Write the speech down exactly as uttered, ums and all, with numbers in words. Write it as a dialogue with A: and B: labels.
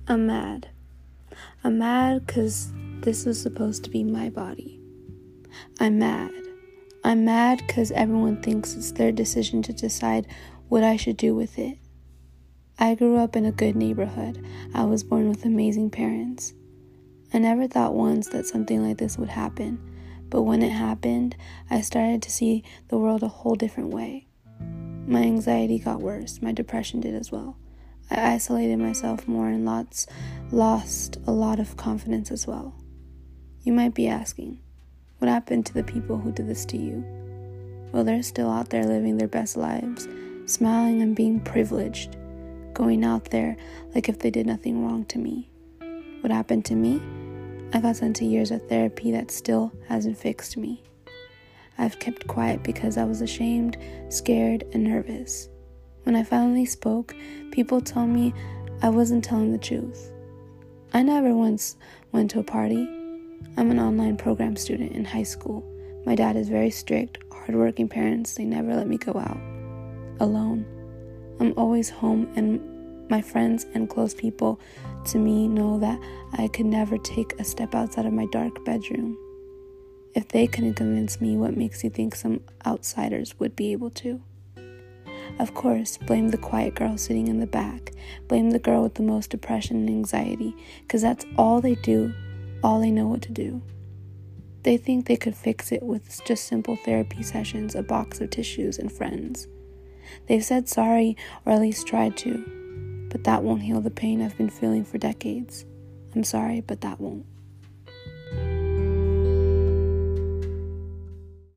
A: I'm mad. I'm mad because this was supposed to be my body. I'm mad. I'm mad because everyone thinks it's their decision to decide what I should do with it. I grew up in a good neighborhood. I was born with amazing parents. I never thought once that something like this would happen, but when it happened, I started to see the world a whole different way. My anxiety got worse. My depression did as well. I isolated myself more and lots, lost a lot of confidence as well. You might be asking, what happened to the people who did this to you? Well, they're still out there living their best lives, smiling and being privileged, going out there like if they did nothing wrong to me. What happened to me? I got sent to years of therapy that still hasn't fixed me. I've kept quiet because I was ashamed, scared, and nervous. When I finally spoke, people told me I wasn't telling the truth. I never once went to a party. I'm an online program student in high school. My dad is very strict, hardworking parents. They never let me go out alone. I'm always home, and my friends and close people to me know that I could never take a step outside of my dark bedroom. If they couldn't convince me, what makes you think some outsiders would be able to? Of course, blame the quiet girl sitting in the back. Blame the girl with the most depression and anxiety, because that's all they do, all they know what to do. They think they could fix it with just simple therapy sessions, a box of tissues, and friends. They've said sorry, or at least tried to, but that won't heal the pain I've been feeling for decades. I'm sorry, but that won't.